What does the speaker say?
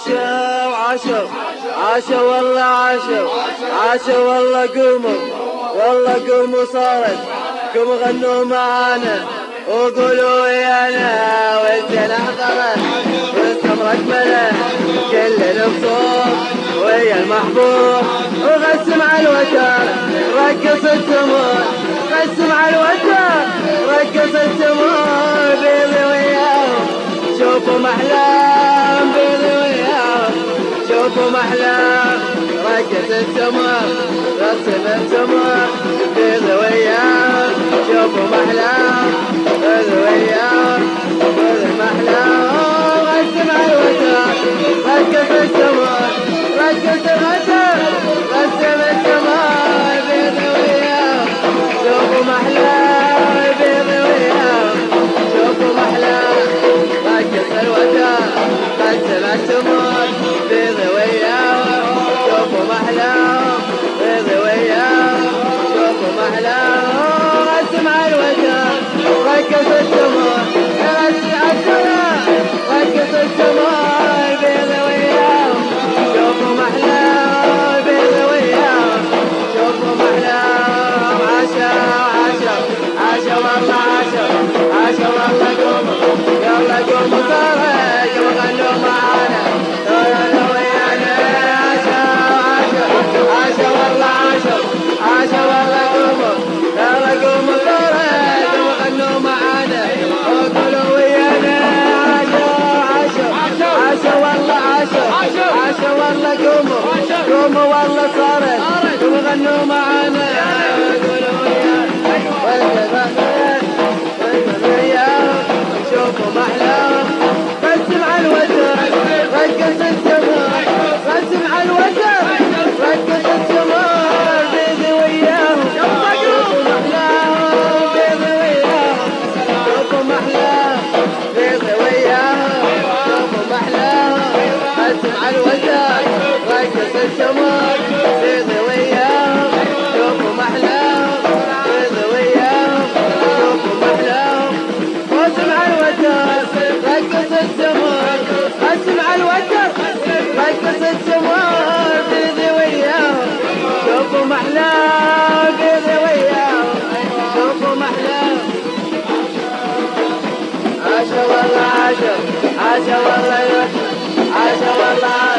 عاشوا عاشوا والله عاشوا والله قوموا صارت قوموا غنوا معانا وقولوا ويانا والزين حضرت واستمرت ملا كل البصور ويا المحبوب وغسم على الوتر رقص التمور غسم على الوتر رقص التمور بيضي وياهم شوفوا محلام بيضي وياهم شوفوا محلام رقص التمور غسم التمور بيضي وياهم شوفوا محلام بيضي وياهم بيضي محلام غسم على الوتر رقص التمور رقص الوتر غسم التمور بيضي وياهم شوفوا محلام بيضي وياهم شوفوا محلام رقص الوتر غسم التمور بيضي وياهم شوفوا محلام بيضي وياهم شوفوا محلام غسم على الوتر رقص التمور رقص التمور بيضي وياهم شوفوا محلام بيضي وياهم شوفوا محلام عاشوا والله عاشوا والله قوموا يلا قوموا صارت وغنوا معانا يلا ويانا عاشوا والله قوموا يلا قوموا صارت وغنوا معانا وقولوا ويانا عاشوا والله قوموا والله صارت وغنوا معانا وقولوا ويانا شوفوا محلاهم رسم على الوتر رقص التمور رسم على الوتر رقص التمور بيضي وياهم شوفوا محلاهم بيضي وياهم شوفوا محلاهم بيضي وياهم شوفوا محلاهم رسم على الوتر رقص التمور بيضي وياهم شوفوا محلاهم بيضي وياهم شوفوا محلاهم رسم على الوتر رقص التمور رسم على الوتر رقص التمور بيضي وياهم شوفوا محلاهم بيضي وياهم شوفوا محلاهم عاشوا والله عاشوا والله